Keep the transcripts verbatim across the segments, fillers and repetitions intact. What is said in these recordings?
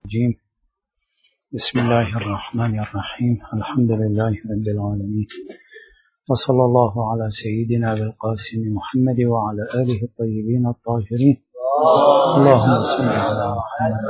الرجيم. بسم الله الرحمن الرحيم. الحمد لله رب العالمين، وصلى الله على سيدنا بالقاسم محمد وعلى آله الطيبين الطاهرين. اللهم صل على محمد.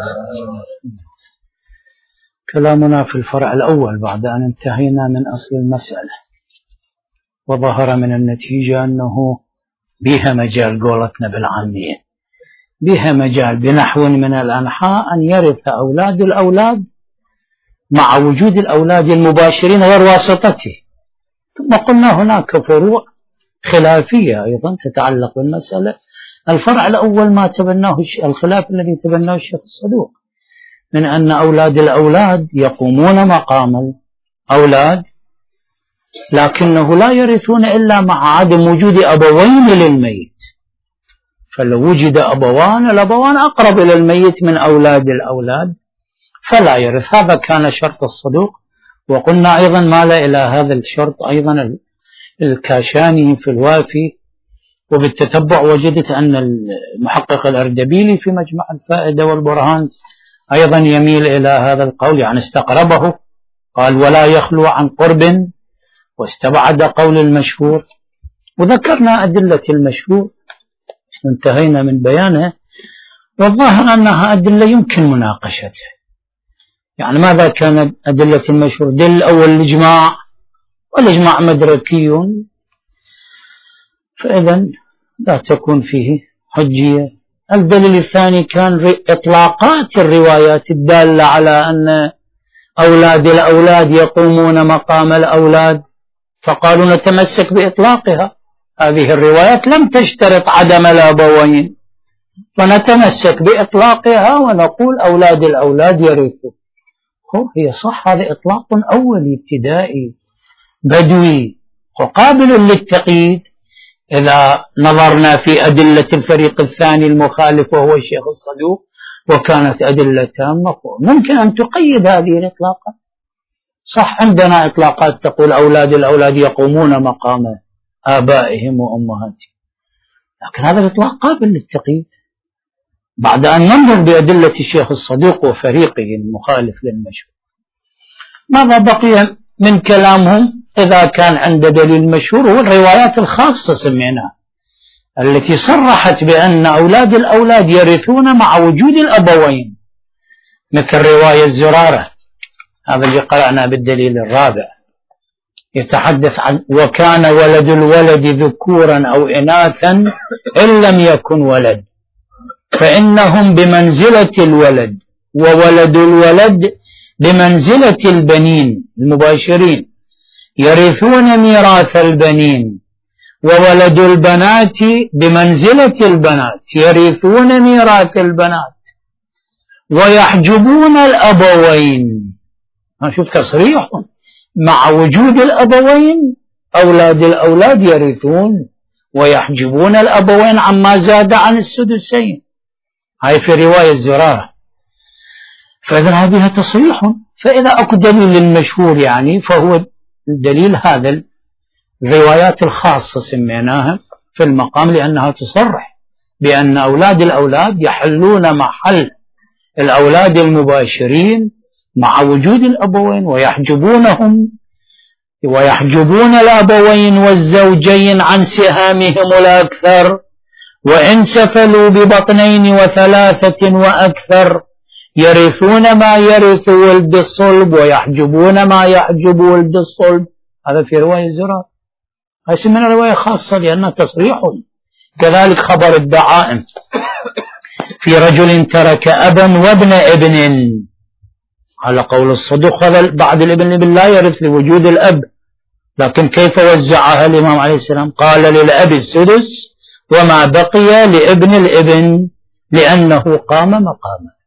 كلامنا في الفرع الأول بعد أن انتهينا من أصل المسألة، وظهر من النتيجة أنه بها مجال، قولتنا بالعامية بها مجال بنحو من الأنحاء أن يرث أولاد الأولاد مع وجود الأولاد المباشرين غير واسطته. ثم قلنا هناك فروع خلافية أيضا تتعلق بالمسألة. الفرع الأول ما تبناه الخلاف الذي تبناه الشيخ الصدوق من أن أولاد الأولاد يقومون مقام الأولاد، لكنه لا يرثون إلا مع عدم وجود أبوين للميت. فلو وجد أبوان، الأبوان أقرب إلى الميت من أولاد الأولاد فلا يرث. هذا كان شرط الصدوق. وقلنا أيضا مال إلى هذا الشرط أيضا الكاشاني في الوافي، وبالتتبع وجدت أن المحقق الأردبيلي في مجمع الفائدة والبرهان أيضا يميل إلى هذا القول، يعني استقربه، قال ولا يخلو عن قرب، واستبعد قول المشهور. وذكرنا أدلة المشهور انتهينا من بيانه، والظاهر أنها أدلة يمكن مناقشتها. يعني ماذا كانت أدلة المشهور؟ دليل الأول الإجماع، والإجماع مدركي، فإذا لا تكون فيه حجية. الدليل الثاني كان إطلاقات الروايات الدالة على أن أولاد الأولاد يقومون مقام الأولاد، فقالوا نتمسك بإطلاقها. هذه الروايات لم تشترط عدم الأبوين، فنتمسك بإطلاقها ونقول أولاد الأولاد يرثوا. هي صح، هذا إطلاق أولي ابتدائي بدوي وقابل للتقييد إذا نظرنا في أدلة الفريق الثاني المخالف وهو الشيخ الصدوق، وكانت أدلة تامة ممكن أن تقيد هذه الإطلاقات. صح، عندنا إطلاقات تقول أولاد الأولاد يقومون مقام آبائهم وأمهاتهم، لكن هذا الإطلاق قابل للتقييد بعد أن ننظر بأدلة الشيخ الصدوق وفريقه المخالف للمشهور. ماذا بقي من كلامهم؟ إذا كان عند دليل مشهور هو الروايات الخاصة سميناها، التي صرحت بأن أولاد الأولاد يرثون مع وجود الأبوين، مثل رواية الزرارة، هذا اللي قرأنا بالدليل الرابع، يتحدث عن وكان ولد الولد ذكورا أو إناثا إن لم يكن ولد فإنهم بمنزلة الولد، وولد الولد بمنزلة البنين المباشرين يرثون ميراث البنين، وولد البنات بمنزلة البنات يرثون ميراث البنات، ويحجبون الأبوين. شوف تصريحهم، مع وجود الأبوين أولاد الأولاد يرثون ويحجبون الأبوين عما زاد عن السدسين. هاي في رواية الزرارة. فإذا هذه تصريح. فإذا أكو دليل المشهور يعني فهو الدليل هذا الروايات الخاصة سميناها في المقام، لأنها تصرح بأن أولاد الأولاد يحلون محل الأولاد المباشرين مع وجود الأبوين، ويحجبونهم ويحجبون الأبوين والزوجين عن سهامهم الأكثر، وإن سفلوا ببطنين وثلاثة وأكثر يرثون ما يرث ولد الصلب ويحجبون ما يحجب ولد الصلب. هذا في رواية الزرار، هذه من رواية خاصة لأنها تصريح. كذلك خبر الدعائم في رجل ترك أبا وابن ابن، على قول الصدوق هذا بعد الابن الابن لا يرث لوجود الأب، لكن كيف وزعها الإمام عليه السلام؟ قال للأب السدس وما بقي لابن الابن لأنه قام مقامه.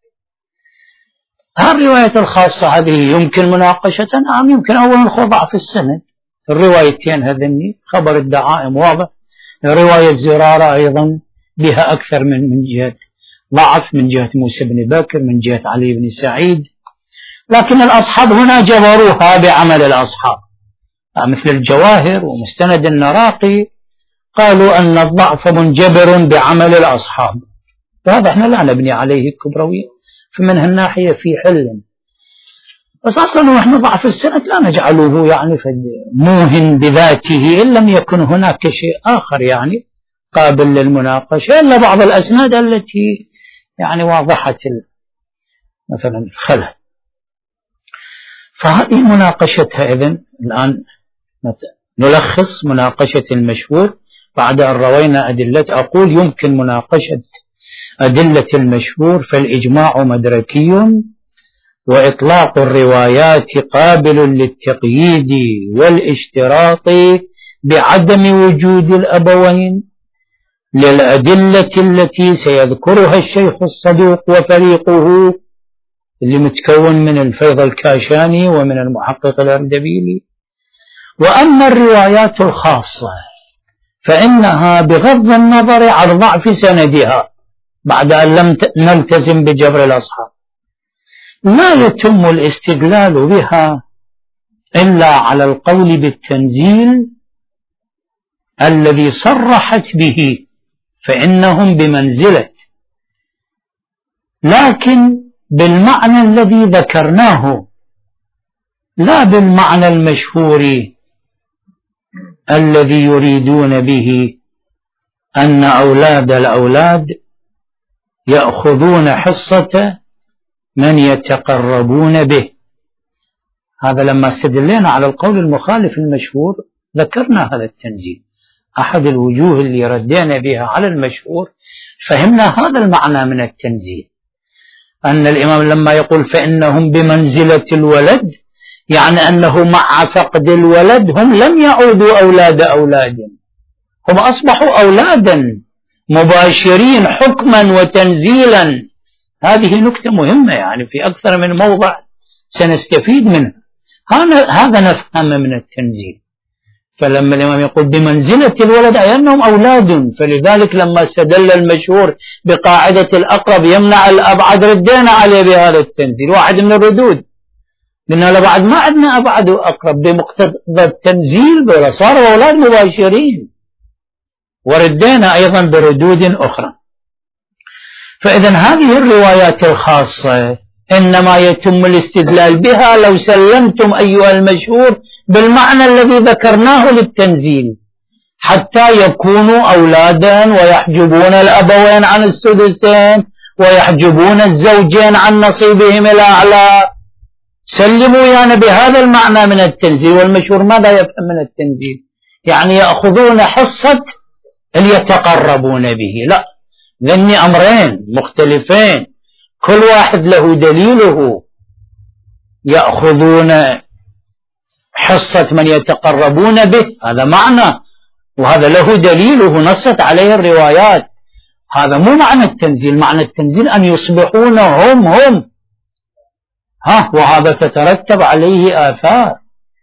هذه الرواية الخاصة هذه يمكن مناقشة، نعم يمكن. أولا الخضع في السند، الروايتين هذني خبر الدعائم واضح، رواية الزرارة أيضا بها أكثر من من جهة ضعف، من جهة موسى بن بكر، من جهة علي بن سعيد، لكن الأصحاب هنا جبروها بعمل الأصحاب، مثل الجواهر ومستند النراقي قالوا أن الضعف منجبر بعمل الأصحاب، فهذا احنا لا نبني عليه الكبروية. فمن هالناحية في حل. بس أصلا ونحن ضعف السند لا نجعله يعني موهن بذاته إن لم يكن هناك شيء آخر يعني قابل للمناقشة، إلا بعض الأسناد التي يعني واضحة مثلا الخلل. فهذه مناقشتها. إذن الآن نلخص مناقشة المشهور بعد أن روينا أدلة. أقول يمكن مناقشة أدلة المشهور، فالإجماع مدركي، وإطلاق الروايات قابل للتقييد والاشتراط بعدم وجود الأبوين للأدلة التي سيذكرها الشيخ الصدوق وفريقه اللي متكون من الفيض الكاشاني ومن المحقق الأردبيلي. وأما الروايات الخاصة فإنها بغض النظر عن ضعف سندها بعد أن لم نلتزم بجبر الأصحاب لا يتم الاستدلال بها إلا على القول بالتنزيل الذي صرحت به، فإنهم بمنزلة، لكن بالمعنى الذي ذكرناه لا بالمعنى المشهور الذي يريدون به أن أولاد الأولاد يأخذون حصة من يتقربون به. هذا لما استدلنا على القول المخالف المشهور ذكرنا هذا التنزيل. أحد الوجوه اللي ردينا بها على المشهور فهمنا هذا المعنى من التنزيل، أن الإمام لما يقول فإنهم بمنزلة الولد يعني أنه مع فقد الولد هم لم يعودوا أولاد أولاد، هم أصبحوا أولادا مباشرين حكما وتنزيلا. هذه نكتة مهمة يعني في أكثر من موضع سنستفيد منها. هذا نفهم من التنزيل. فلما الإمام يقول بمنزلة الولد أي أنهم أولاد، فلذلك لما استدل المشهور بقاعدة الأقرب يمنع الأبعد ردينا عليه بهذا التنزيل. واحد من الردود قلنا لبعد ما عندنا أبعد وأقرب بمقتضى التنزيل بلا صاروا أولاد مباشرين، وردينا أيضا بردود أخرى. فإذا هذه الروايات الخاصة إنما يتم الاستدلال بها لو سلمتم أيها المشهور بالمعنى الذي ذكرناه للتنزيل، حتى يكونوا أولادا ويحجبون الأبوين عن السدسين ويحجبون الزوجين عن نصيبهم الأعلى. سلموا يعني بهذا المعنى من التنزيل. والمشهور ماذا يفهم من التنزيل؟ يعني يأخذون حصة اللي يتقربون به. لا، ذني أمرين مختلفين، كل واحد له دليله. يأخذون حصة من يتقربون به هذا معنى، وهذا له دليله نصت عليه الروايات. هذا مو معنى التنزيل. معنى التنزيل أن يصبحون هم هم ها وهذا تترتب عليه آثار.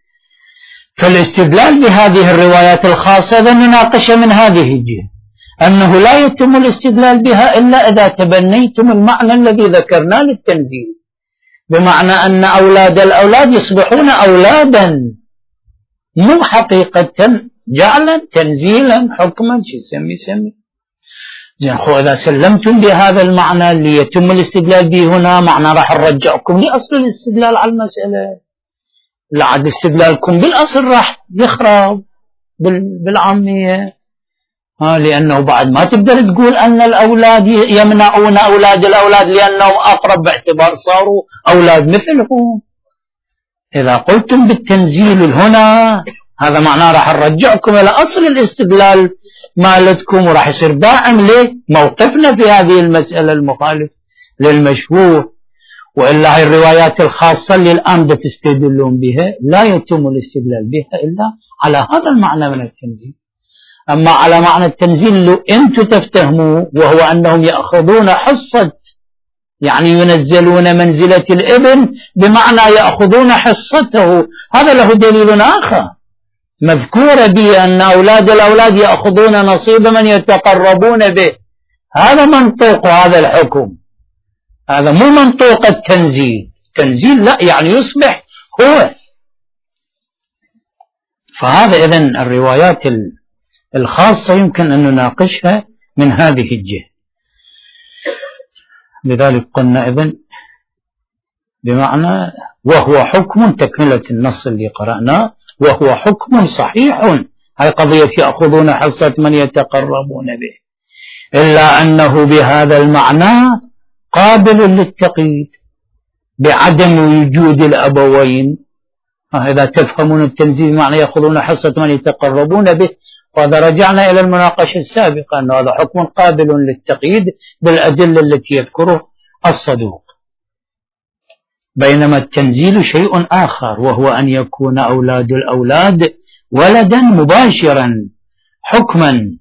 فالاستدلال بهذه الروايات الخاصة إذا نناقش من هذه الجهة أنه لا يتم الاستدلال بها إلا إذا تبنيتم المعنى الذي ذكرناه للتنزيل، بمعنى أن أولاد الأولاد يصبحون أولادا مو حقيقة جعلا تنزيلا حكما شو سمي سمي زين. خو إذا سلمتم بهذا المعنى اللي يتم الاستدلال به هنا معنى راح نرجعكم لأصل الاستدلال على المسألة. لعد استدلالكم بالأصل راح يخرب بالعامية، ها لأنه بعد ما تقدر تقول أن الأولاد يمنعون أولاد الأولاد لأنهم أقرب باعتبار صاروا أولاد مثلهم. إذا قلتم بالتنزيل هنا هذا معناه راح نرجعكم إلى أصل الاستدلال مالتكم، وراح يصير داعم لموقفنا في هذه المسألة المخالف للمشهور. وإلا هاي الروايات الخاصة اللي الآن تستدلون بها لا يتم الاستدلال بها إلا على هذا المعنى من التنزيل. أما على معنى التنزيل لو أنتم تفتهموا وهو أنهم يأخذون حصة يعني ينزلون منزلة الابن بمعنى يأخذون حصته، هذا له دليل آخر مذكور به أن أولاد الأولاد يأخذون نصيب من يتقربون به. هذا منطوق هذا الحكم، هذا مو منطوق التنزيل. التنزيل لا يعني يصبح هو. فهذا إذن الروايات الخاصة يمكن أن نناقشها من هذه الجهة. لذلك قلنا إذن بمعنى وهو حكم، تكملة النص اللي قرأناه، وهو حكم صحيح، هاي قضية يأخذون حصة من يتقربون به، إلا أنه بهذا المعنى قابل للتقييد بعدم وجود الأبوين. إذا تفهمون التنزيل معنى يأخذون حصة من يتقربون به، وهذا رجعنا إلى المناقشة السابقة أن هذا حكم قابل للتقييد بالأدلة التي يذكره الصدوق. بينما التنزيل شيء آخر، وهو أن يكون أولاد الأولاد ولدا مباشرا حكما،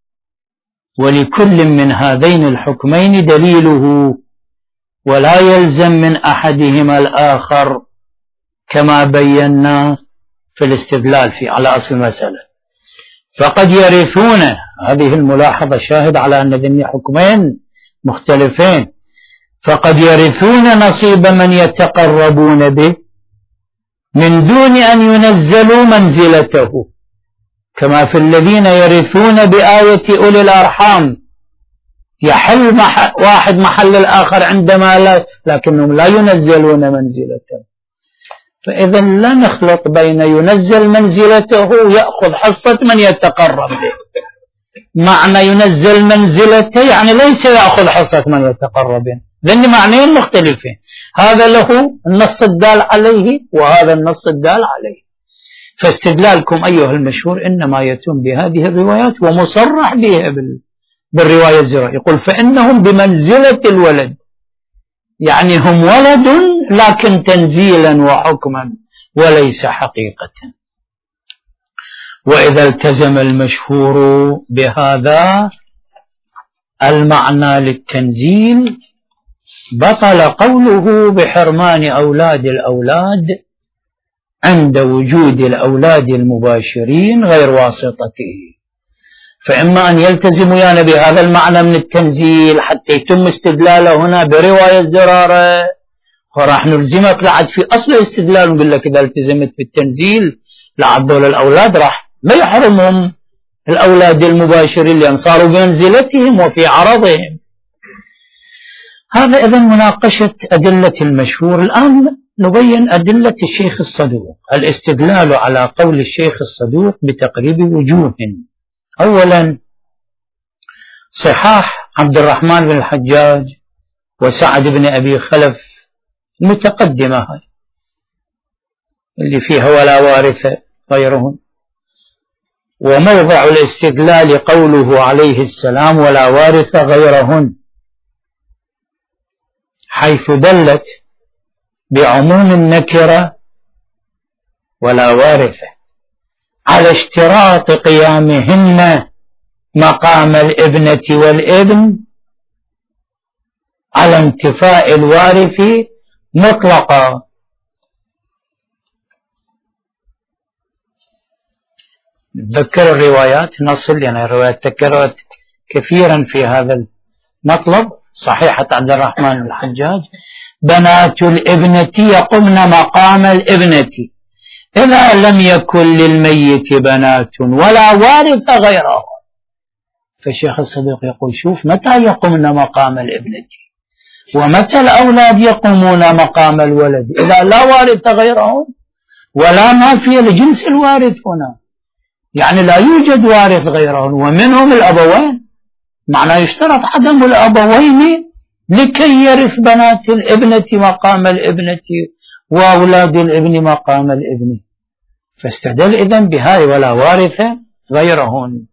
ولكل من هذين الحكمين دليله، ولا يلزم من أحدهما الآخر كما بينا في الاستدلال في على أصل المسألة. فقد يرثون، هذه الملاحظة شاهد على أن ذني حكمين مختلفين، فقد يرثون نصيب من يتقربون به من دون أن ينزلوا منزلته، كما في الذين يرثون بآية أولي الأرحام، يحل محل واحد محل الآخر عندما لا، لكنهم لا ينزلون منزلته. فإذا لا نخلط بين ينزل منزلته ويأخذ حصة من يتقرب به. معنى ينزل منزلته يعني ليس يأخذ حصة من يتقرب به، لأن معنيين مختلفين، هذا له النص الدال عليه وهذا النص الدال عليه. فاستدلالكم أيها المشهور إنما يتم بهذه الروايات ومصرح بها بالرواية الزراعية، يقول فإنهم بمنزلة الولد، يعني هم ولد لكن تنزيلا وحكما وليس حقيقة. وإذا التزم المشهور بهذا المعنى للتنزيل بطل قوله بحرمان أولاد الأولاد عند وجود الأولاد المباشرين غير واسطته. فإما أن يلتزم ويانا بهذا المعنى من التنزيل حتى يتم استدلاله هنا برواية الزرارة، وراح نلزمك لعد في أصل الاستدلال ونقول لك إذا التزمت بالتنزيل لعد دول الأولاد راح ما يحرمهم الأولاد المباشرين لأن صاروا بمنزلتهم وفي عرضهم. هذا إذن مناقشة أدلة المشهور. الآن نبين أدلة الشيخ الصدوق. الاستدلال على قول الشيخ الصدوق بتقريب وجوه. أولا صحاح عبد الرحمن بن الحجاج وسعد بن أبي خلف المتقدمة هاي اللي فيها ولا وارث غيرهم، وموضع الاستدلال قوله عليه السلام ولا وارث غيرهن، حيث دلت بعموم النكرة ولا وارث على اشتراط قيامهن مقام الابنة والابن على انتفاء الوارث مطلقا. نتذكر الروايات، نصل لنا الروايات تكررت كثيرا في هذا المطلب. صحيحة عبد الرحمن الحجاج بنات الابنة يقمن مقام الابنة إذا لم يكن للميت بنات ولا وارث غيره. فالشيخ الصديق يقول شوف متى يقمن مقام الابنة ومتى الأولاد يقومون مقام الولد إذا لا وارث غيرهم ولا نافية لجنس الوارث هنا، يعني لا يوجد وارث غيرهم ومنهم الأبوين، معنى يشترط عدم الأبوين لكي يرث بنات الابنة مقام الابنة وأولاد الابن مقام الابن. فاستدل إذن بهاي ولا وارث غيرهن.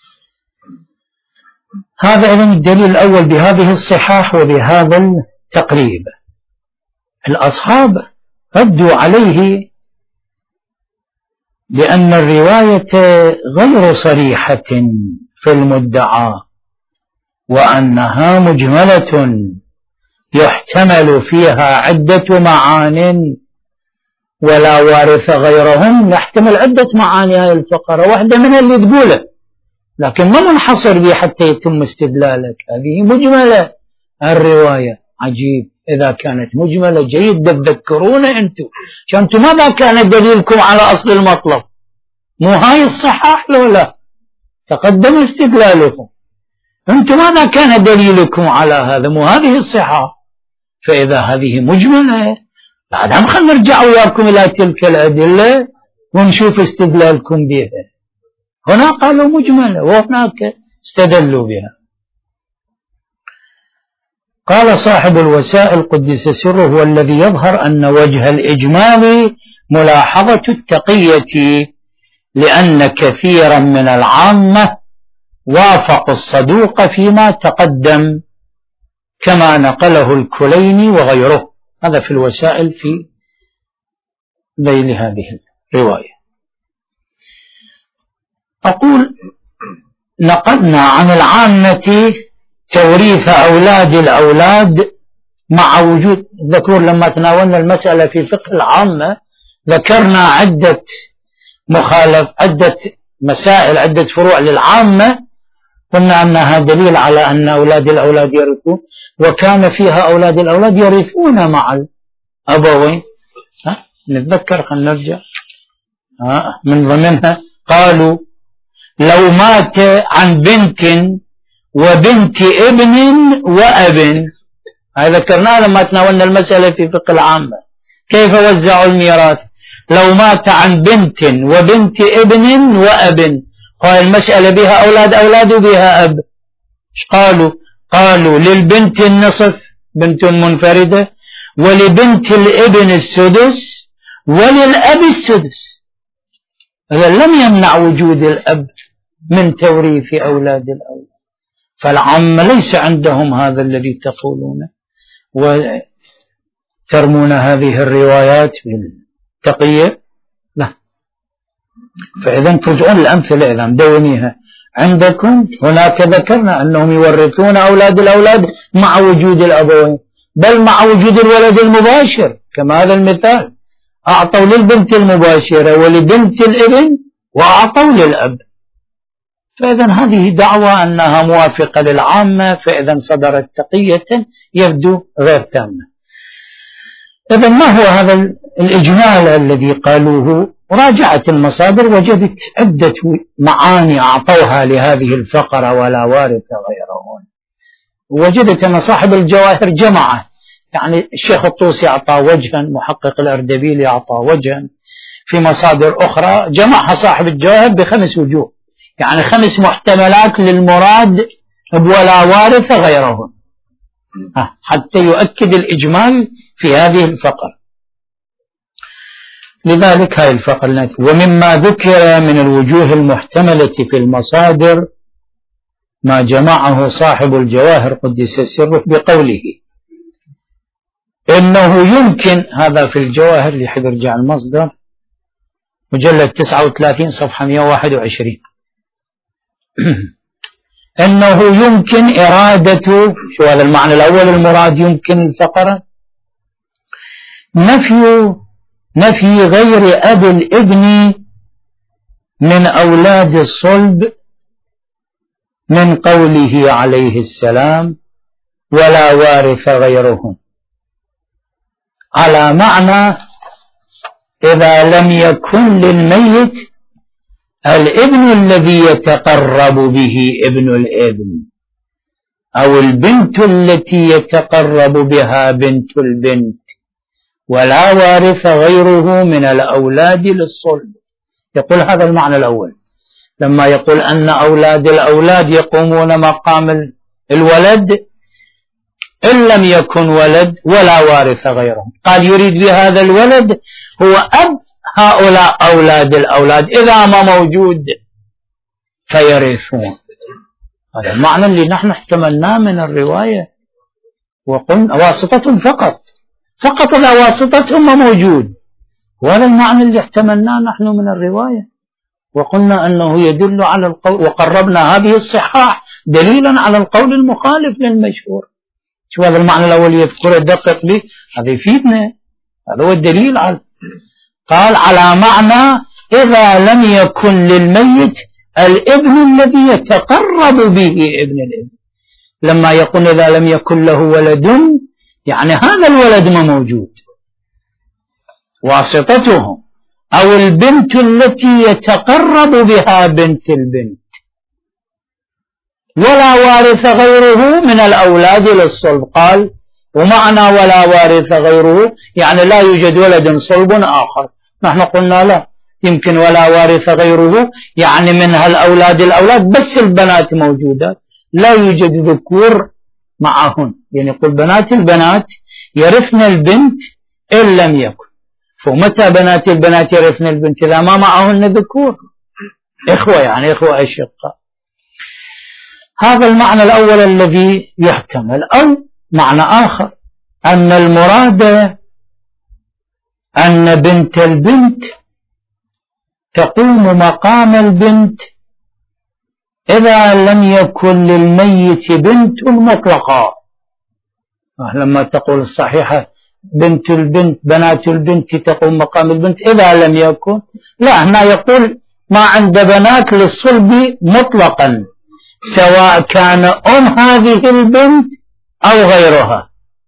هذا إذن الدليل الأول بهذه الصحاح وبهذا التقريب. الأصحاب ردوا عليه لأن الرواية غير صريحة في المدعى وأنها مجملة يحتمل فيها عدة معان، ولا وارث غيرهم يحتمل عدة معاني هذه الفقرة، واحدة منها اللي تقوله لكن ما منحصر به حتى يتم استدلالك. هذه مجملة الرواية. عجيب إذا كانت مجملة، جيد تذكرون أنتم شانتم ماذا كان دليلكم على أصل المطلب، مو هاي الصحاح لو لا تقدم استدلالكم، أنتم ماذا كان دليلكم على هذا، مو هذه الصحاح. فإذا هذه مجملة بعد هم خلنا نرجع وياكم إلى تلك الأدلة ونشوف استدلالكم بها. هنا قالوا مجملة وهناك استدلوا بها. قال صاحب الوسائل قدس سره: هو الذي يظهر أن وجه الإجمال ملاحظة التقية، لأن كثيرا من العامة وافقوا الصدوق فيما تقدم كما نقله الكليني وغيره. هذا في الوسائل في ذيل هذه الرواية. أقول: نقلنا عن العامة توريث أولاد الأولاد مع وجود، ذكرون لما تناولنا المسألة في فقه العامة ذكرنا عدة مخالف عدة مسائل عدة فروع للعامة، قلنا أنها دليل على أن أولاد الأولاد يرثون، وكان فيها أولاد الأولاد يرثون مع الأبوين. ها نتذكر، خلينا نرجع. ها من ضمنها قالوا: لو مات عن بنت وبنت ابن وأب. هذا ذكرناه لما تناولنا المسألة في فقه العامة كيف وزعوا الميراث. لو مات عن بنت وبنت ابن وأب، قال المسألة بها أولاد أولاد وبها أب. ايش قالوا؟ قالوا: للبنت النصف، بنت منفردة، ولبنت الابن السدس، وللأب السدس. هذا لم يمنع وجود الأب من توريث أولاد الأولاد. فالعامة ليس عندهم هذا الذي تقولونه وترمون هذه الروايات بالتقية. لا. فإذا ترجعون الأمثلة إذا مدونيها عندكم. هناك ذكرنا أنهم يورثون أولاد الأولاد مع وجود الأبوين، بل مع وجود الولد المباشر، كما هذا المثال: أعطوا للبنت المباشرة ولبنت الابن وأعطوا للأب. فإذا هذه دعوة أنها موافقة للعامة، فإذا صدرت تقية يبدو غير تامة. إذا ما هو هذا الإجمال الذي قالوه؟ راجعت المصادر وجدت عدة معاني أعطوها لهذه الفقرة: ولا وارث غيرهن. وجدت أن صاحب الجواهر جمعه، يعني الشيخ الطوسي أعطى وجها، محقق الأردبيلي أعطى وجها، في مصادر أخرى جمعها صاحب الجواهر بخمس وجوه، يعني خمس محتملات للمراد ولا وارث غيرهن، حتى يؤكد الإجمال في هذه الفقرة. لذلك هذه الفقرة: ومما ذكر من الوجوه المحتملة في المصادر ما جمعه صاحب الجواهر قدس سره بقوله إنه يمكن، هذا في الجواهر لحد رجع المصدر مجلد تسعة وثلاثين صفحة مئة وواحد وعشرين، إنه يمكن إرادة، شو هذا المعنى الأول المراد يمكن الفقرة، نفي نفي غير أب الابن من أولاد الصلب من قوله عليه السلام: ولا وارث غيرهم، على معنى إذا لم يكن للميت الابن الذي يتقرب به ابن الابن، أو البنت التي يتقرب بها بنت البنت، ولا وارث غيره من الأولاد للصلب. يقول هذا المعنى الأول لما يقول أن أولاد الأولاد يقومون مقام الولد إن لم يكن ولد ولا وارث غيرهم، قال يريد بهذا الولد هو أب هؤلاء أولاد الأولاد إذا ما موجود فيرثون. هذا المعنى اللي نحن احتملناه من الرواية، وقلنا واسطة فقط فقط إذا واسطتهم موجود، وهذا المعنى اللي احتملناه نحن من الرواية، وقلنا أنه يدل على القول، وقربنا هذه الصحاح دليلا على القول المخالف للمشهور. شو هذا المعنى الأول يذكره دقق به، هذا يفيدنا، هذا هو الدليل على. قال على معنى إذا لم يكن للميت الابن الذي يتقرب به ابن الابن، لما يقول إذا لم يكن له ولد يعني هذا الولد ما موجود، واسطتهم، أو البنت التي يتقرب بها بنت البنت، ولا وارث غيره من الأولاد للصلب. قال ومعنى ولا وارث غيره يعني لا يوجد ولد صلب آخر. نحن قلنا لا، يمكن ولا وارث غيره يعني من هالأولاد الأولاد بس البنات موجودات، لا يوجد ذكور معهن، يعني يقول بنات البنات يرثن البنت إن لم يكن. فمتى بنات البنات يرثن البنت؟ إذا ما معهن ذكور، إخوة يعني إخوة أشقاء. هذا المعنى الأول الذي يحتمل. أو معنى آخر أن المراد أن بنت البنت تقوم مقام البنت إذا لم يكن للميت بنت مطلقة. لما تقول الصحيحة بنت البنت بنات البنت تقوم مقام البنت إذا لم يكن، لا، هنا يقول ما عند بنات للصلب مطلقا سواء كان أم هذه البنت أو غيرها.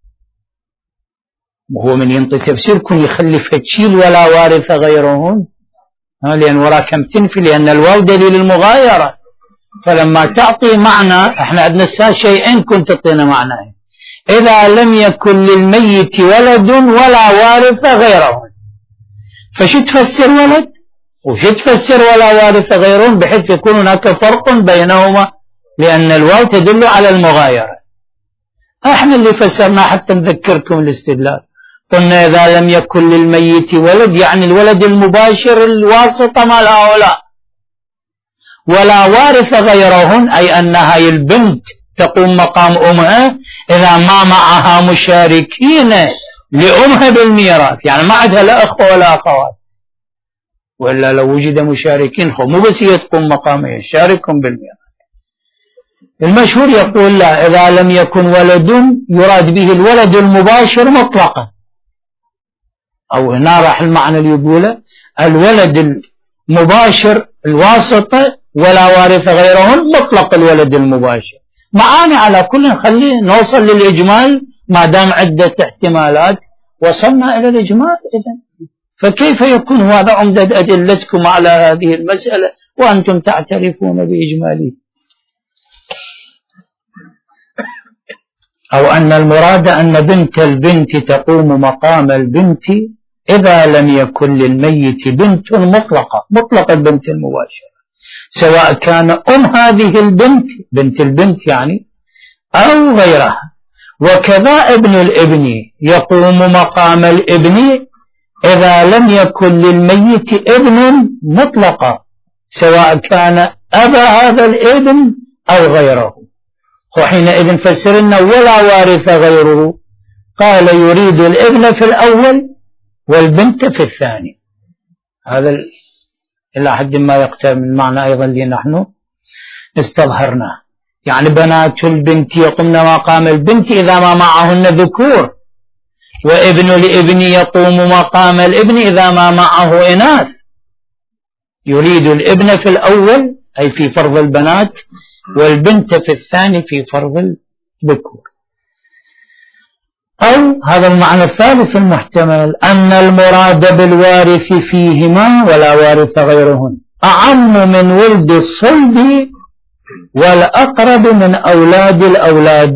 وهو من ينطي تفسير كن يخلي فتشيل ولا وارث غيرهن، لأن وراء كم تنفي، لأن الواو دليل المغايرة. فلما تعطي معنى، احنا عندنا الساعة شيئين كنت تعطينا معناه، إذا لم يكن للميت ولد ولا وارث غيرهن. فش تفسر ولد وش تفسر ولا وارث غيرهن، بحيث يكون هناك فرق بينهما، لأن الواو تدل على المغايرة. احنا اللي فسرنا حتى نذكركم الاستدلال، قلنا إذا لم يكن للميت ولد يعني الولد المباشر الواسطة مع هؤلاء، ولا وارث غيرهن أي أن هاي البنت تقوم مقام أمها إذا ما معها مشاركين لأمها بالميراث، يعني ما عندها لا أخوة ولا أخوات، وإلا لو وجد مشاركين خو مو بس هي تقوم مقامها يشاركهم بالميراث. المشهور يقول لا، إذا لم يكن ولد يراد به الولد المباشر مطلقا، أو هنا راح المعنى اللي يقوله الولد المباشر الواسطة ولا وارث غيرهن مطلق الولد المباشر. معاني على كل، خلينا نوصل للإجمال ما دام عدة احتمالات وصلنا إلى الإجمال. إذن فكيف يكون هذا عمدة أدلتكم على هذه المسألة وأنتم تعترفون بإجماله؟ أو أن المراد أن بنت البنت تقوم مقام البنت إذا لم يكن للميت بنت مطلقة، مطلق البنت المباشرة، سواء كان أم هذه البنت بنت البنت يعني أو غيرها. وكذا ابن الابن يقوم مقام الابن إذا لم يكن للميت ابن مطلقة، سواء كان أبا هذا الابن أو غيره. وحينئذ فسرنا ولا وارث غيره، قال يريد الابن في الأول والبنت في الثاني. هذا إلى حد ما يقترب من معنى أيضا اللي نحن استظهرناه، يعني بنات البنت يقومن مقام البنت إذا ما معهن ذكور، وابن الابن يقوم مقام الابن إذا ما معه إناث. يريد الابن في الأول أي في فرض البنات، والبنت في الثاني في فرض الذكور. أو هذا المعنى الثالث المحتمل أن المراد بالوارث فيهما ولا وارث غيرهن أعم من ولد الصلب والأقرب من أولاد الأولاد،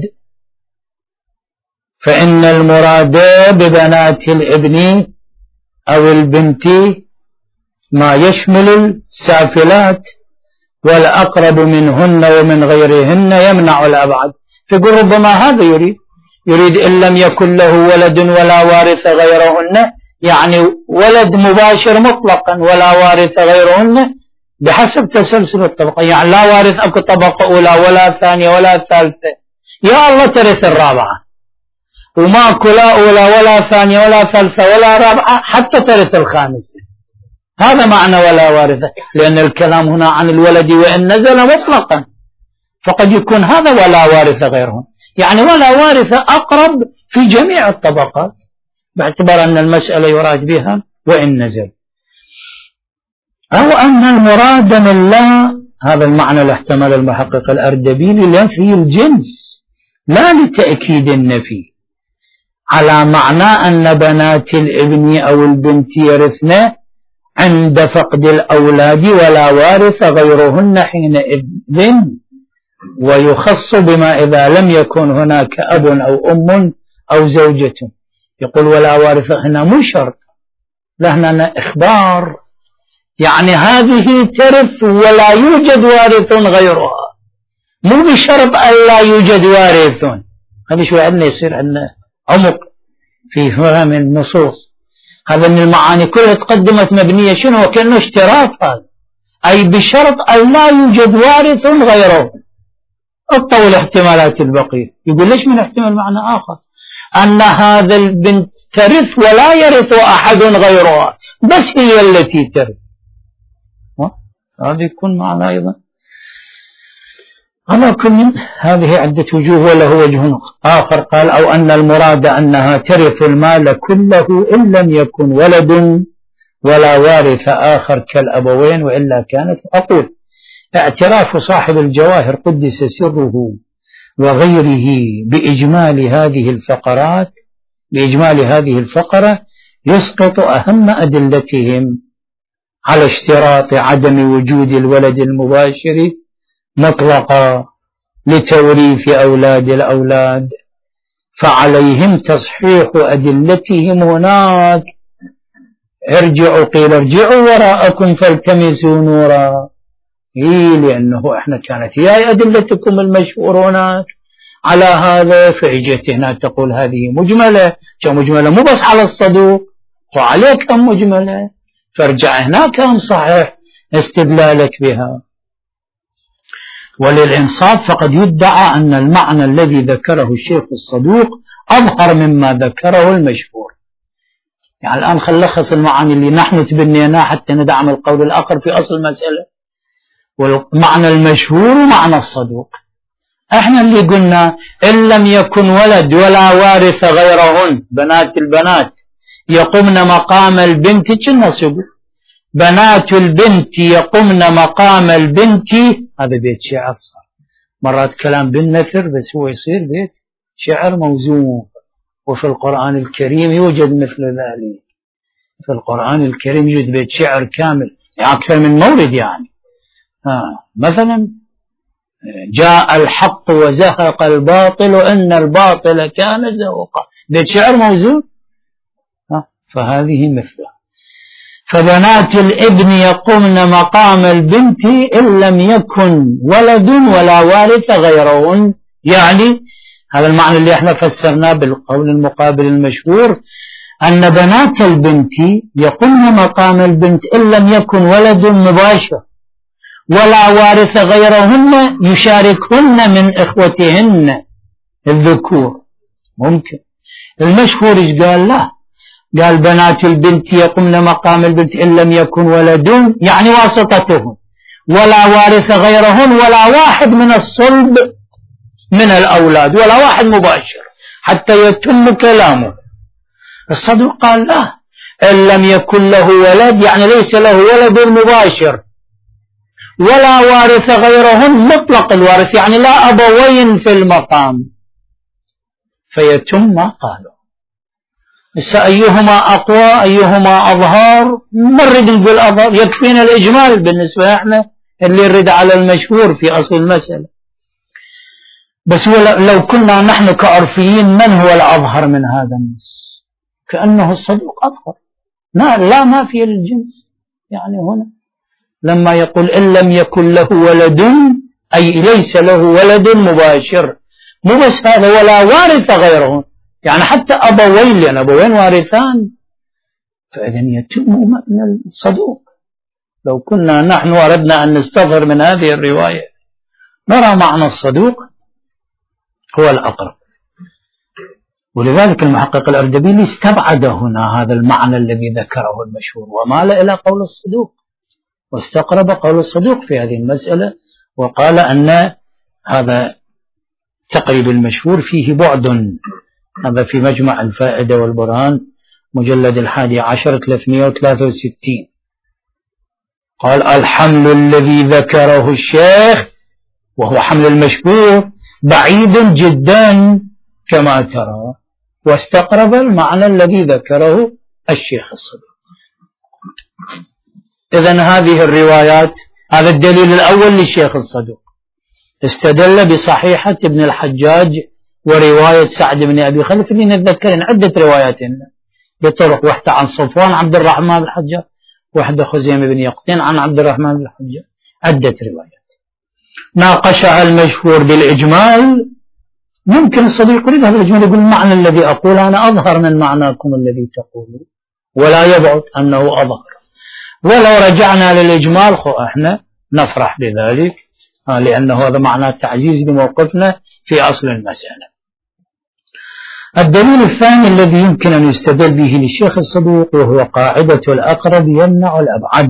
فإن المراد ببنات الابن أو البنت ما يشمل السافلات، والأقرب منهن ومن غيرهن يمنع الأبعد. فيقول ربما هذا يريد يريد إن لم يكن له ولد ولا وارث غيرهن، يعني ولد مباشر مطلقا ولا وارث غيرهن بحسب تسلسل الطبقة، يعني لا وارث أكو طبقة أولى ولا ثانية ولا ثالثة، يا الله ترث الرابعة، وماكو لا أولى ولا ثانية ولا ثالثة ولا رابعة حتى ترث الخامسة. هذا معنى ولا وارث، لأن الكلام هنا عن الولد وإن نزل مطلقا، فقد يكون هذا ولا وارث غيرهم، يعني ولا وارث أقرب في جميع الطبقات، باعتبار أن المسألة يراد بها وإن نزل. أو أن المراد من لا، هذا المعنى الاحتمال المحقق الأردبيلي لنفي الجنس لا لتأكيد النفي، على معنى أن بنات الابن أو البنت يرثن عند فقد الأولاد ولا وارث غيرهن حينئذ، ويخص بما إذا لم يكن هناك أب أو أم أو زوجة. يقول ولا وارث، هنا مو شرط، لهنا إخبار، يعني هذه ترث ولا يوجد وارث غيرها، مو بشرط أن لا يوجد وارث. هذا شوي عندنا يصير عندنا عمق في فهم النصوص. هذا من المعاني كلها تقدمت مبنية شنو؟ وكأنه اشتراط، هذا أي بشرط أن لا يوجد وارث غيره. الطول احتمالات البقية. يقول ليش من احتمال معنى آخر؟ أن هذا البنت ترث ولا يرث أحد غيرها، بس هي التي ترث. هذا يكون معنى أيضا. على كل هذه عدة وجوه وله وجه آخر. قال أو أن المراد أنها ترث المال كله إن لم يكن ولد ولا وارث آخر كالأبوين وإلا كانت. أقول اعتراف صاحب الجواهر قدس سره وغيره بإجمال هذه الفقرات بإجمال هذه الفقرة يسقط أهم أدلتهم على اشتراط عدم وجود الولد المباشر مطلقا لتوريث أولاد الأولاد، فعليهم تصحيح أدلتهم هناك. ارجعوا، قيل ارجعوا وراءكم فالتمسوا نورا. إيه لأنه إحنا كانت هي أدلتكم المشهور هناك على هذا، فإجت هنا تقول هذه مجملة، مجملة مو بس على الصدوق وعليك أم مجملة، فارجع هناك أم صحيح استدلالك بها. وللإنصاف فقد يدعى أن المعنى الذي ذكره الشيخ الصدوق أظهر مما ذكره المشهور. يعني الآن خلخص المعاني اللي نحن تبنيناه حتى ندعم القول الآخر في أصل المسألة، والمعنى المشهور ومعنى الصدوق. احنا اللي قلنا إن لم يكن ولد ولا وارث غيرهن، بنات البنات يقومن مقام البنت، كنا سبب بنات البنت يقومن مقام البنت. هذا بيت شعر صار، مرات كلام بالنثر بس هو يصير بيت شعر موزون. وفي القرآن الكريم يوجد مثل ذلك، في القرآن الكريم يوجد بيت شعر كامل يعني أكثر من مورد. يعني آه مثلا جاء الحق وزهق الباطل إن الباطل كان زهوقا، بيت شعر موزون. آه فهذه مثلها. فبنات الابن يقومن مقام البنت إن لم يكن ولد ولا وارث غيرهن. يعني هذا المعنى اللي احنا فسرناه بالقول المقابل المشهور، أن بنات البنت يقومن مقام البنت إن لم يكن ولد مباشر ولا وارث غيرهن يشاركهن من إخوتهن الذكور. ممكن المشهور إيش قال؟ له قال بنات البنت يقومن مقام البنت إن لم يكن ولد، يعني واسطتهن، ولا وارث غيرهن، ولا واحد من الصلب من الأولاد، ولا واحد مباشر حتى يتم كلامه. الصدوق قال لا، إن لم يكن له ولد يعني ليس له ولد مباشر ولا وارث غيرهن مطلق الوارث، يعني لا أبوين في المقام، فيتم ما قالوا. بس أيهما أقوى أيهما أظهر؟ نرد نقول أظهر، يكفينا الإجمال بالنسبة احنا اللي يرد على المشهور في أصل المسألة. بس لو كنا نحن كعرفيين من هو الأظهر من هذا النص؟ كأنه الصدوق أظهر. لا, لا ما في الجنس. يعني هنا لما يقول إن لم يكن له ولد أي ليس له ولد مباشر، مو بس هذا ولا وارث غيره، يعني حتى أبوين، لأن أبوين وارثان، فإذن يتم من الصدوق. لو كنا نحن أردنا أن نستظهر من هذه الرواية نرى معنى الصدوق هو الأقرب. ولذلك المحقق الأردبيلي استبعد هنا هذا المعنى الذي ذكره المشهور ومال إلى قول الصدوق، واستقرب قول الصدوق في هذه المسألة، وقال أن هذا تقريب المشهور فيه بعد. هذا في مجمع الفائدة والبرهان مجلد الحادي عشر ثلاثمائة وثلاثة وستين. قال الحمل الذي ذكره الشيخ وهو حمل المشهور بعيد جدا كما ترى، واستقرب المعنى الذي ذكره الشيخ الصدوق. إذن هذه الروايات، هذا الدليل الأول للشيخ الصدوق، استدل بصحيحة ابن الحجاج ورواية سعد بن أبي خلف اللي نتذكرين عدة روايات بطرق، واحدة عن صفوان عبد الرحمن الحجاج، واحدة خزيمة بن يقطين عن عبد الرحمن الحجاج، عدة روايات ناقشها المشهور بالإجمال. ممكن الصديق يريد هذا الإجمال يقول المعنى الذي أقول أنا أظهر من معناكم الذي تقولون، ولا يبعد أنه أظهر. ولو رجعنا للإجمال خو احنا نفرح بذلك، لأنه هذا معنى تعزيز لموقفنا في أصل المسألة. الدليل الثاني الذي يمكن أن يستدل به للشيخ الصدوق وهو قاعدة الأقرب يمنع الأبعد.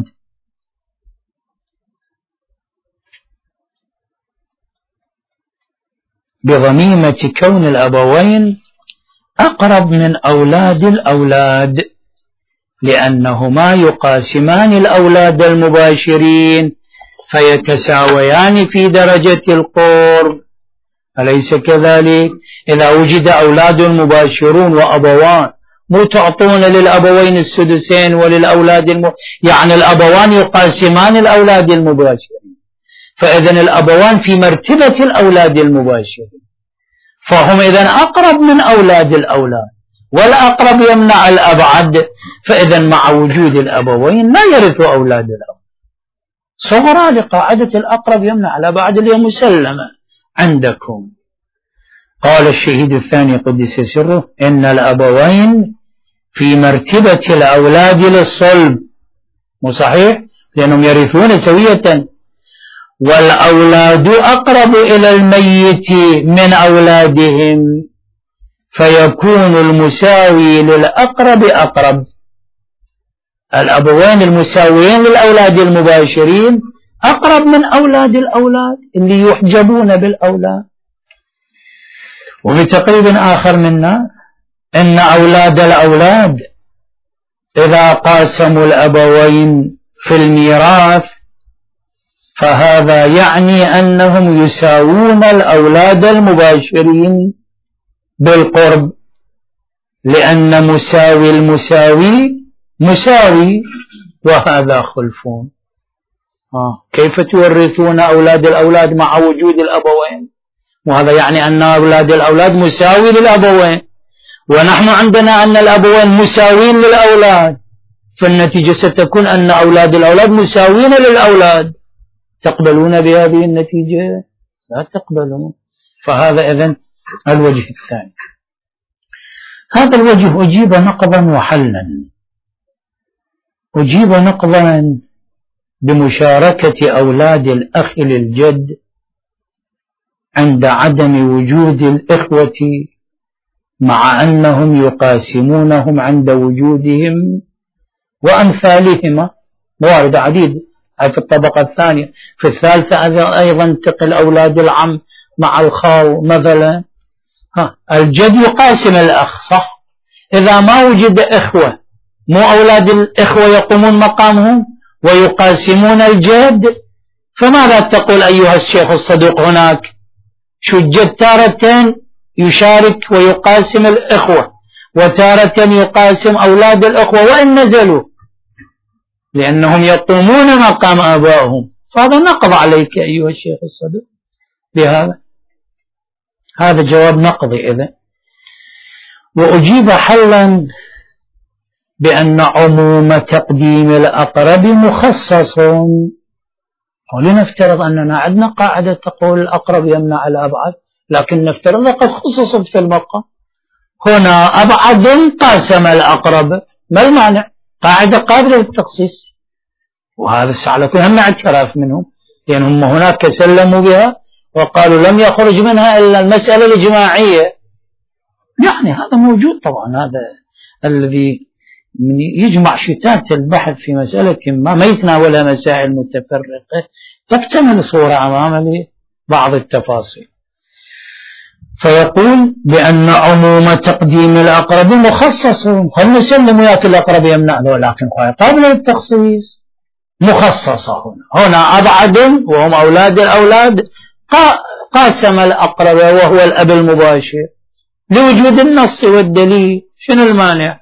بضميمة كون الأبوين أقرب من أولاد الأولاد، لأنهما يقاسمان الأولاد المباشرين فيتساويان في درجة القرب، أليس كذلك؟ إذا وجد أولاد مباشرون وأبوان مو تعطون للأبوين السدسين وللأولاد الم... يعني الأبوان يقاسمان الأولاد المباشرين، فإذن الأبوان في مرتبة الأولاد المباشرين، فهم إذن أقرب من أولاد الأولاد، والأقرب يمنع الأبعد، فإذن مع وجود الأبوين لا يرث أولاد الأولاد. صغرى لقاعدة الأقرب يمنع الأبعد اللي مسلمة عندكم. قال الشهيد الثاني قدس سره إن الأبوين في مرتبة الأولاد للصلب، مو صحيح؟ لأنهم يرثون سوية، والأولاد أقرب إلى الميت من أولادهم، فيكون المساوي للأقرب أقرب. الأبوين المساويين للأولاد المباشرين أقرب من أولاد الأولاد اللي يحجبون بالأولاد. وبتقريب آخر منا إن أولاد الأولاد إذا قاسموا الأبوين في الميراث فهذا يعني أنهم يساوون الأولاد المباشرين بالقرب، لأن مساوي المساوي مساوي، وهذا خلفون. آه. كيف تورثون أولاد الأولاد مع وجود الأبوين؟ وهذا يعني أن أولاد الأولاد مساوي للأبوين، ونحن عندنا أن الأبوين مساوين للأولاد، فالنتيجة ستكون أن أولاد الأولاد مساوين للأولاد. تقبلون بهذه النتيجة؟ لا تقبلون. فهذا إذن الوجه الثاني. هذا الوجه أجيب نقضا وحلا. أجيب نقضا بمشاركة أولاد الأخ للجد عند عدم وجود الإخوة، مع أنهم يقاسمونهم عند وجودهم وأمثالهما. موارد عديد في الطبقة الثانية. في الثالثة أيضا تقل أولاد العم مع الخال مثلا. ها الجد يقاسم الأخ صح، إذا ما وجد إخوة مو أولاد الإخوة يقومون مقامهم ويقاسمون الجد، فماذا تقول أيها الشيخ الصدوق هناك؟ شو الجد تارة يشارك ويقاسم الإخوة، وتارة يقاسم أولاد الإخوة وإن نزلوا، لأنهم يقومون مقام آبائهم. فهذا نقض عليك أيها الشيخ الصدوق بهذا. هذا جواب نقضي إذن. وأجيب حلا بأن عموم تقديم الأقرب مخصص. ولنفترض أننا عندنا قاعدة تقول الأقرب يمنع الأبعد، لكن نفترض قد خصصت في المقام. هنا أبعد قاسم الأقرب، ما المانع؟ قاعدة قابلة للتخصيص، وهذا على كل هم اعتراف منهم، لأنهم هناك سلموا بها وقالوا لم يخرج منها إلا المسألة الإجماعية. يعني هذا موجود طبعا، هذا الذي يجمع شتات البحث في مسألة ما ما يتناولها مسائل متفرقة تكتمل صورة أمام بعض التفاصيل. فيقول بأن عموم تقديم الأقرب مخصص. هل نسلم وياك الأقرب يمنع له، لكن قابل للتخصيص مخصصة. هنا هنا أبعد وهم أولاد الأولاد قاسم الأقرب وهو الأب المباشر لوجود النص والدليل، شنو المانع؟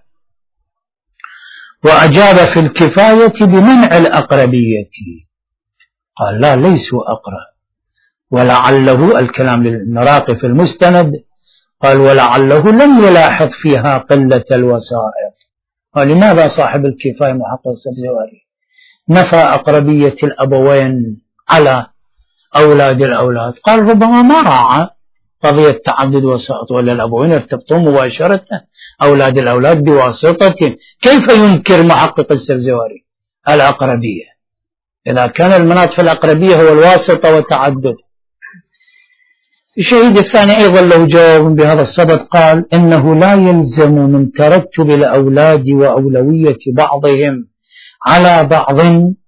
وأجاب في الكفاية بمنع الأقربية، قال لا ليسوا أقرب، ولعله الكلام للمراقي في المستند قال ولعله لم يلاحظ فيها قلة الوسائط. قال لماذا صاحب الكفاية محقق السبزواري نفى أقربية الأبوين على أولاد الأولاد؟ قال ربما ما راعى قضية تعدد وسائط، ولا الأبوين ارتبطوا مباشرة أولاد الأولاد بواسطة. كيف ينكر محقق السبزواري الأقربية إذا كان المناط في الأقربية هو الواسطة وتعدد؟ الشهيد الثاني أيضا له جواب بهذا الصدد، قال إنه لا يلزم من ترتب الأولاد وأولوية بعضهم على بعض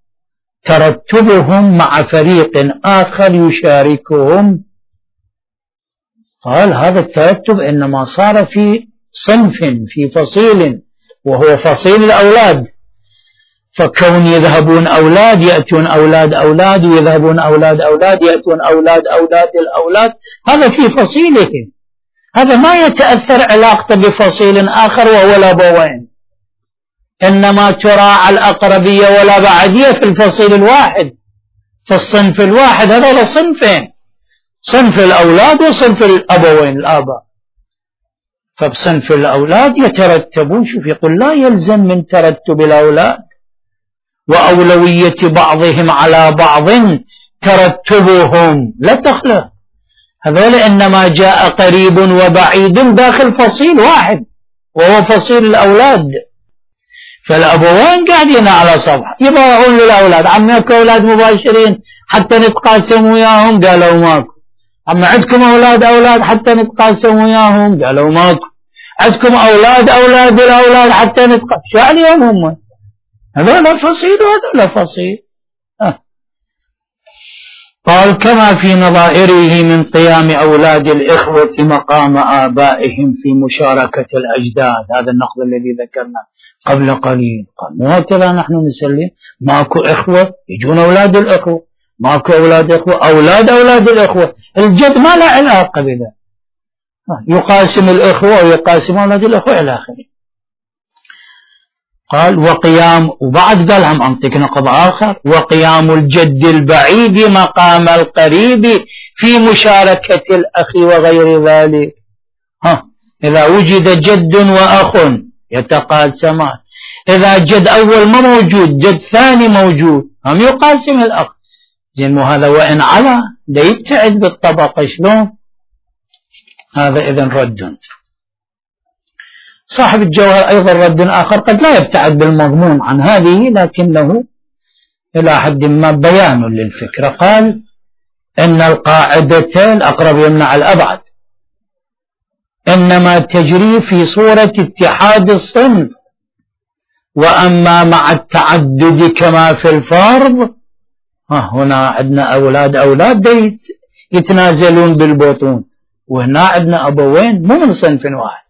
ترتبهم مع فريق آخر يشاركهم. قال هذا الترتب إنما صار في صنف في فصيل وهو فصيل الأولاد، فكون يذهبون أولاد يأتون أولاد أولاد ويذهبون أولاد أولاد يأتون أولاد أولاد الأولاد، هذا في فصيلهم، هذا ما يتأثر علاقته بفصيل آخر وهو الأبوين، إنما تراعى الأقربية ولا بعدية في الفصيل الواحد، في الصنف الواحد. هذا صنفين، صنف الأولاد وصنف الأبوين الآباء. فبصنف الأولاد يترتبون، شوف يقول لا يلزم من ترتب الأولاد وأولوية بعضهم على بعض ترتبهم، لا تخلى، هذول إنما جاء قريب وبعيد داخل فصيل واحد وهو فصيل الأولاد. فالأبوين قاعدين على صفحة يبغون للأولاد، عمك أولاد مباشرين حتى نتقاسم وياهم، قالوا ماكو. عم عندكم أولاد أولاد حتى نتقاسم وياهم، قالوا ماكو. عندكم أولاد أولاد الأولاد حتى نتقاسم، شو عليهم هم؟ هذول فصيل وهذول فصيل. أه. قال كما في نظائره من قيام أولاد الإخوة مقام آبائهم في مشاركة الأجداد، هذا النقد الذي ذكرنا قبل قليل. قال مو هكذا نحن نسلم، ماكو إخوة يجون أولاد الإخوة، ماكو أولاد إخوة أولاد أولاد الإخوة، الجد ما له علاقة بذا، يقاسم الإخوة ويقاسم أولاد الإخوة إلى آخره. قال وقيام، وبعد قال هم أنطق نقض آخر، وقيام الجد البعيد مقام القريب في مشاركة الأخ وغير ذلك. ها إذا وجد جد وأخ يتقاسمان، إذا جد أول ما موجود جد ثاني موجود هم يقاسم الأخ. زين وهذا وإن على ده يبتعد بالطبقة، شلون هذا؟ إذن رد. صاحب الجوهر أيضا رد آخر قد لا يبتعد بالمضمون عن هذه، لكنه إلى حد ما بيان للفكرة. قال إن القاعدة الأقرب يمنع الأبعد إنما تجري في صورة اتحاد الصنف، وأما مع التعدد كما في الفرض ها هنا عندنا أولاد أولاد يتنازلون بالبطون، وهنا عندنا أبوين مو من صنف واحد.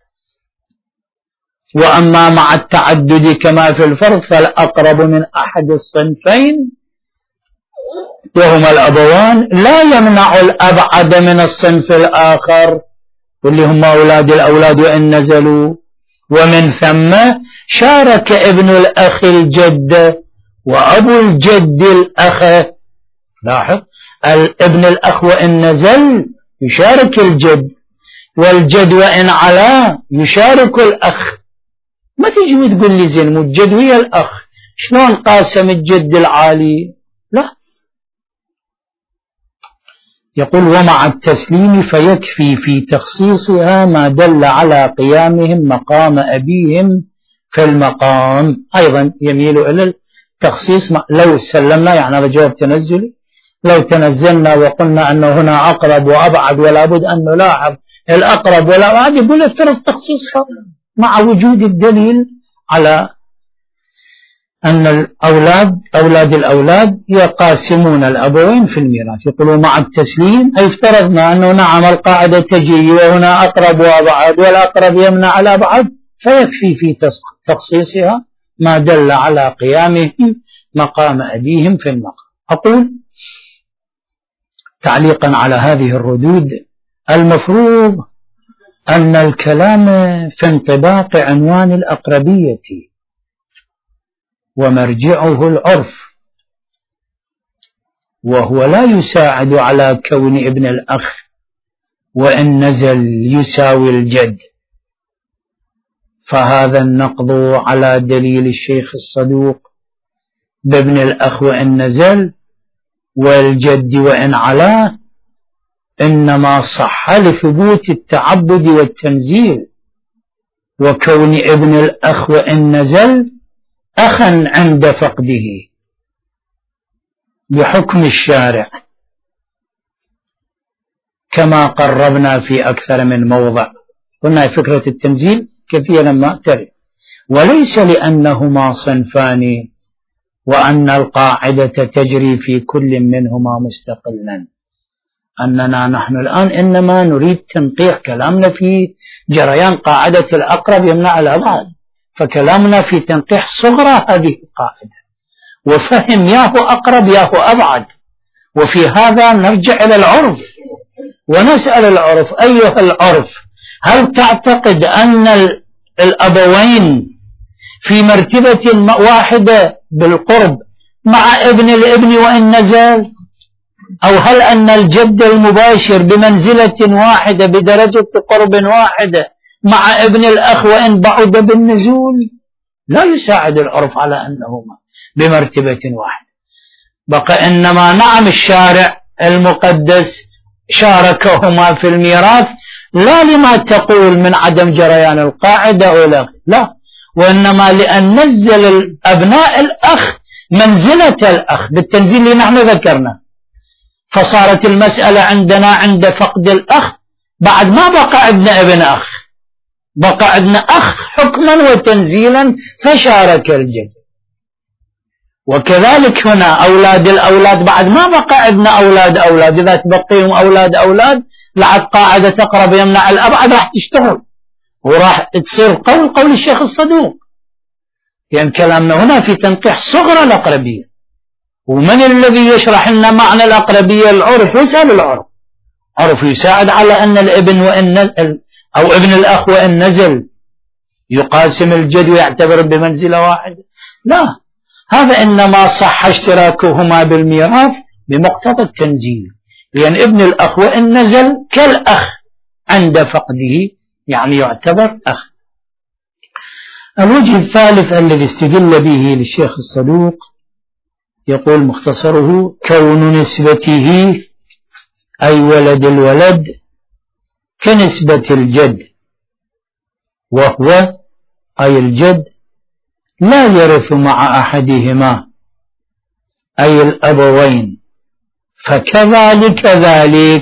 وأما مع التعدد كما في الفرض فالأقرب من أحد الصنفين وهما الأبوان لا يمنع الأبعد من الصنف الآخر واللي هم أولاد الأولاد وإن نزلوا. ومن ثم شارك ابن الأخ الجد وأبو الجد الأخ. لاحظ ابن الأخ وإن نزل يشارك الجد، والجد وإن علا يشارك الأخ. ما تيجي وتقول لي زين مو الجد ويا الأخ، شلون قاسم الجد العالي؟ لا، يقول ومع التسليم فيكفي في تخصيصها ما دل على قيامهم مقام أبيهم في المقام. أيضا يميل إلى التخصيص. لو سلمنا يعني هذا جواب تنزلي، لو تنزلنا وقلنا أنه هنا أقرب وأبعد ولا بد أن نلاحظ الأقرب ولا أبعد، يقول افترض تخصيصها مع وجود الدليل على أن الأولاد أولاد الأولاد يقاسمون الأبوين في الميراث. يقولوا مع التسليم أي افترضنا أنه نعم القاعدة تجري وهنا أقرب وأبعد والأقرب يمنع الأبعد، فيكفي في تخصيصها ما دل على قيامهم مقام أبيهم في المقام. أقول تعليقا على هذه الردود، المفروض أن الكلام في انطباق عنوان الأقربية ومرجعه العرف، وهو لا يساعد على كون ابن الأخ وإن نزل يساوي الجد، فهذا النقض على دليل الشيخ الصدوق بابن الأخ وإن نزل والجد وإن علا إنما صح لثبوت التعبد والتنزيل، وكون ابن الأخ وإن نزل أخا عند فقده بحكم الشارع، كما قربنا في أكثر من موضع. قلنا فكرة التنزيل كثيرا ما ترد، وليس لأنهما صنفان وأن القاعدة تجري في كل منهما مستقلا، أننا نحن الآن إنما نريد تنقيح كلامنا في جريان قاعدة الأقرب يمنع الأبعد، فكلامنا في تنقيح صغرى هذه القاعدة، وفهم ياهو أقرب ياهو أبعد. وفي هذا نرجع إلى العرف ونسأل العرف: أيها العرف، هل تعتقد أن الأبوين في مرتبة واحدة بالقرب مع ابن الابن وإن نزل؟ أو هل أن الجد المباشر بمنزلة واحدة بدرجة قرب واحدة مع ابن الأخ وإن بعد بالنزول؟ لا يساعد العرف على أنهما بمرتبة واحدة. بقى إنما نعم الشارع المقدس شاركهما في الميراث، لا لما تقول من عدم جريان القاعدة ولا لا، وإنما لأن نزل الأبناء الأخ منزلة الأخ بالتنزيل اللي نحن ذكرنا، فصارت المسألة عندنا عند فقد الأخ بعد ما بقى عندنا ابن أخ، بقى عندنا أخ حكما وتنزيلا فشارك الجد. وكذلك هنا أولاد الأولاد بعد ما بقى عندنا أولاد أولاد، إذا تبقيهم أولاد أولاد لعد قاعدة تقرب يمنع الأبعد راح تشتغل، وراح تصير قول قول الشيخ الصدوق، يعني كلامنا هنا في تنقيح صغرى الأقربية. ومن الذي يشرح لنا معنى الأقربية؟ العرف. يسأل العرف، عرف يساعد على أن الابن وإن نزل أو ابن الأخ وإن نزل يقاسم الجد ويعتبر بمنزلة واحدة؟ لا، هذا إنما صح اشتراكهما بالميراث بمقتضى التنزيل، لأن ابن الأخ وإن نزل كالأخ عند فقده، يعني يعتبر أخ. الوجه الثالث الذي استدل به للشيخ الصدوق يقول مختصره: كون نسبته أي ولد الولد كنسبة الجد، وهو أي الجد لا يرث مع أحدهما أي الأبوين، فكذلك ذلك.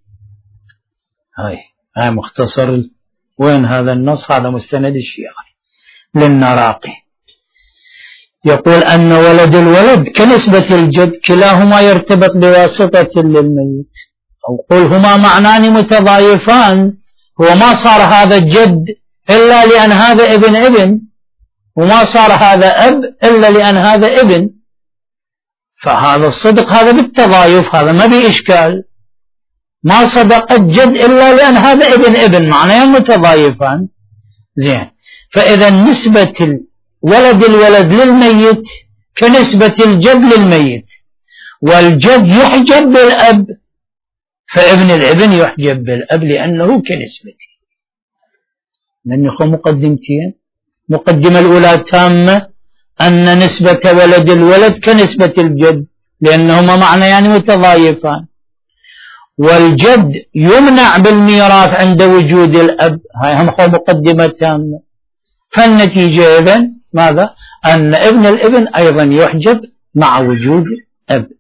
هاي هاي مختصر. وين هذا النص؟ هذا مستند الشيعة للنراقي، يقول أن ولد الولد كنسبة الجد كلاهما يرتبط بواسطة للميت، أو قل هما معنان متضايفان، هو ما صار هذا الجد إلا لأن هذا ابن ابن، وما صار هذا أب إلا لأن هذا ابن، فهذا الصدق هذا بالتضايف، هذا ما بإشكال. ما صدق الجد إلا لأن هذا ابن ابن، معناه متضايفان. زين، فإذا نسبة ولد الولد للميت كنسبة الجد للميت، والجد يحجب بالأب، فابن الابن يحجب بالأب لأنه كنسبته. من يخو مقدمتين، مقدمة الأولى تامة أن نسبة ولد الولد كنسبة الجد لأنهما معنيان متضايفان، والجد يمنع بالميراث عند وجود الأب، هاي هم مقدمة تامة. فالنتيجة إذن ماذا؟ أن ابن الابن أيضا يحجب مع وجود أب.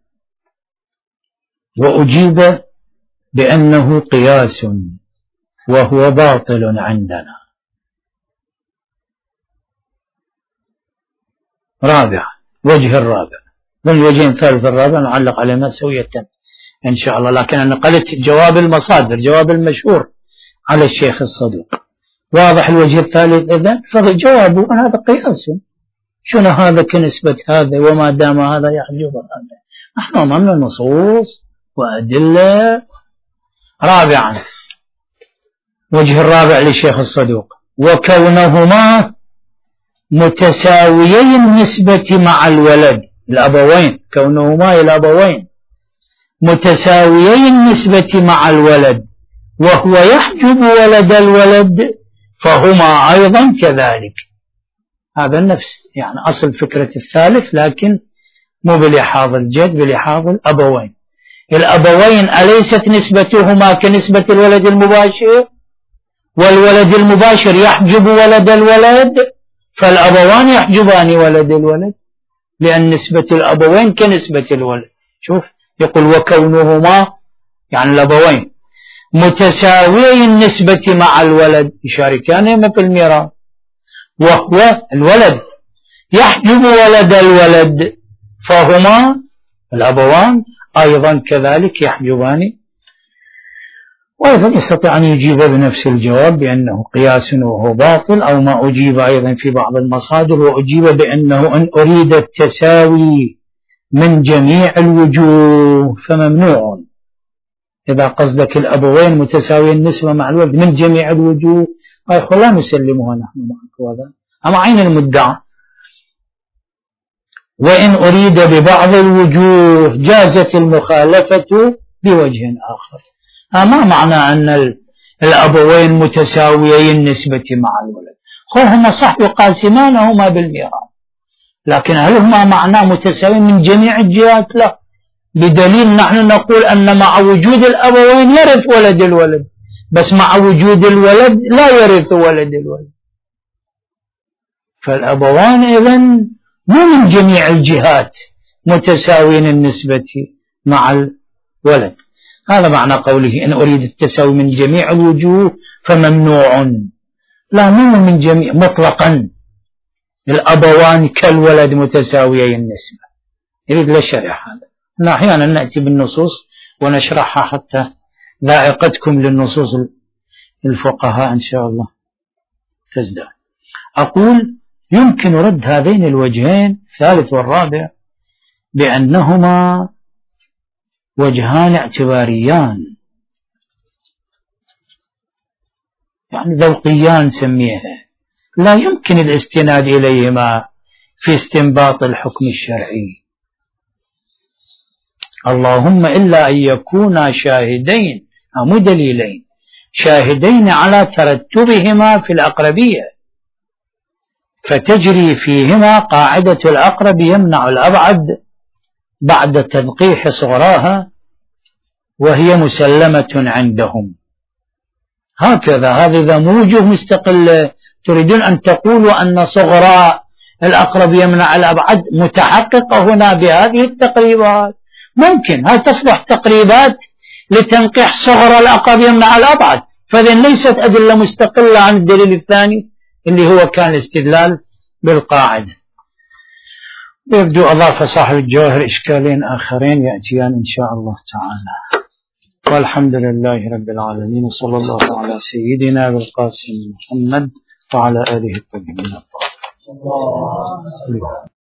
وأجيب بأنه قياس وهو باطل عندنا. رابعا، وجه الرابع من الوجهين الثالث الرابع نعلق عليهما سوية إن شاء الله، لكن أنا قلت جواب المصادر، جواب المشهور على الشيخ الصدوق. واضح الوجه الثالث إذن، فجوابه أن هذا قياس. شنو هذا كنسبة هذا، وما دام هذا يحجب هذا، نحن أمامنا نصوص وأدلة. رابعا، وجه الرابع للشيخ الصدوق: وكونهما متساويي النسبة مع الولد، الأبوين، كونهما الأبوين متساويي النسبة مع الولد وهو يحجب ولد الولد فهما أيضا كذلك. هذا نفس يعني أصل فكرة الثالث، لكن مو بلحاظ الجد، بلحاظ الأبوين. الأبوين أليست نسبتهما كنسبة الولد المباشر؟ والولد المباشر يحجب ولد الولد، فالأبوان يحجبان ولد الولد، لأن نسبة الأبوين كنسبة الولد. شوف يقول وكونهما يعني الأبوين متساوي النسبة مع الولد يشاركانهما في الميراث، وهو الولد يحجب ولد الولد فهما الأبوان أيضا كذلك يحجبان. وأيضا يستطيع أن يجيب بنفس الجواب بأنه قياس وهو باطل، أو ما أجيب أيضا في بعض المصادر وأجيب بأنه إن أريد التساوي من جميع الوجوه فممنوع. إذا قصدك الأبوين متساوي النسبة مع الولد من جميع الوجوه لا نسلمها نحن معك، وهذا أما عين المدعى. وإن أريد ببعض الوجوه جازت المخالفة بوجه آخر. ما معنى أن الأبوين متساويي النسبة مع الولد؟ هما صح يقاسمانهما بالميراث، لكن هل هما معنى متساوي من جميع الجهات؟ لا، بدليل نحن نقول أن مع وجود الأبوين يرث ولد الولد، بس مع وجود الولد لا يرث ولد الولد. فالأبوان إذن مو من جميع الجهات متساوين النسبة مع الولد. هذا معنى قوله إن أريد التساوي من جميع الوجوه فممنوع. لا، مو من جميع مطلقا الأبوان كالولد متساويي النسبة، يريد للشرح هذا. أنا أحيانا نأتي بالنصوص ونشرحها حتى ذائقتكم للنصوص الفقهاء إن شاء الله تزداد. أقول يمكن رد هذين الوجهين الثالث والرابع بأنهما وجهان اعتباريان، يعني ذوقيان سميها، لا يمكن الاستناد إليهما في استنباط الحكم الشرعي، اللهم إلا أن يكونا شاهدين أو دليلين شاهدين على ترتبهما في الأقربية، فتجري فيهما قاعدة الأقرب يمنع الأبعد بعد تنقيح صغراها، وهي مسلمة عندهم. هكذا هذا إذا موجه مستقل. تريدون أن تقولوا أن صغرى الأقرب يمنع الأبعد متحققة هنا بهذه التقريبات؟ ممكن، هل تصبح تقريبات لتنقيح صغرى الأقرب يمنع الأبعد، فإذن ليست أدلة مستقلة عن الدليل الثاني اللي هو كان الاستدلال بالقاعدة. يبدو أضاف صاحب الجوهر إشكالين آخرين يأتيان إن شاء الله تعالى. والحمد لله رب العالمين، وصلى الله على سيدنا بالقاسم محمد وعلى آله الطيبين الطاهرين.